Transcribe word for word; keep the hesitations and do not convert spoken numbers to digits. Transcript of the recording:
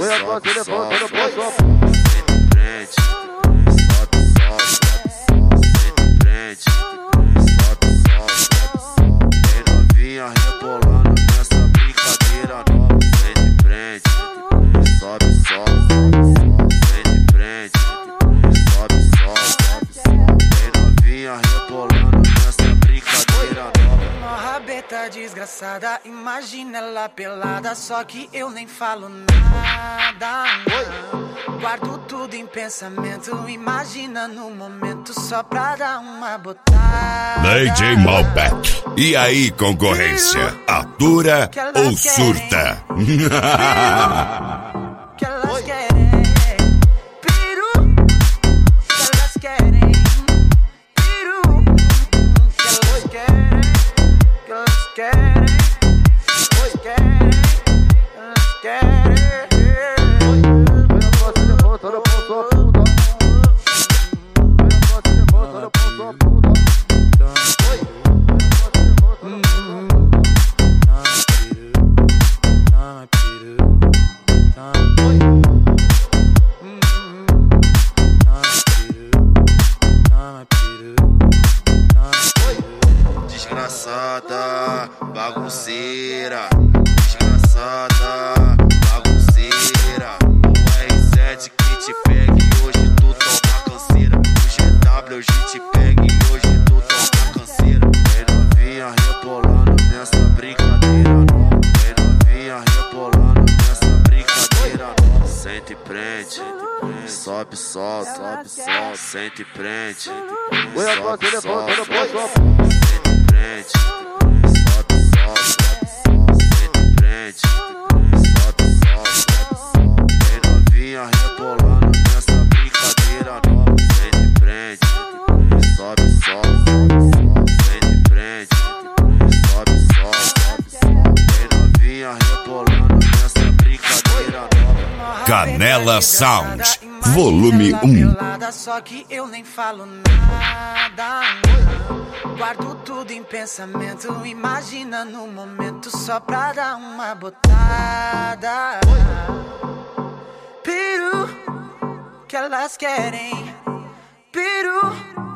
sobe, sobe, sobe, rebolando nessa brincadeira nova. Sente prende, sobe, sobe, sente prende, sobe, sobe, tem novinha rebolando nessa brincadeira nova. Uma rabeta desgraçada, imagina ela pelada, só que eu nem falo nada, não. Guardo tudo em pensamento, imagina no momento só pra dar uma botada. D J Malbec. E aí, concorrência? Atura ou surta? Que elas querem piru, que elas querem piru, que elas querem, que elas querem, elas querem, elas querem. Desgraçada, bagunceira, desgraçada, bagunceira. O R sete que te pega e hoje tu toma canseira. O G W hoje te pega e hoje tu toma canseira. Tem novinha rebolando nessa brincadeira nova. Tem novinha rebolando nessa brincadeira nova. Sente prende, sobe, solta, sobe, solta, sente prende, sobe, solta, sente prende, sobe, solta, sente prende, sobe, solta, tem novinha rebolando nessa brincadeira nova. Sente prende, sobe, solta, sente prende, sobe, solta, tem novinha rebolando nessa brincadeira nova. Canela Sound, volume um. Só que eu nem falo nada, não. Guardo tudo em pensamento, imagina no momento só pra dar uma botada. Peru, que elas querem peru.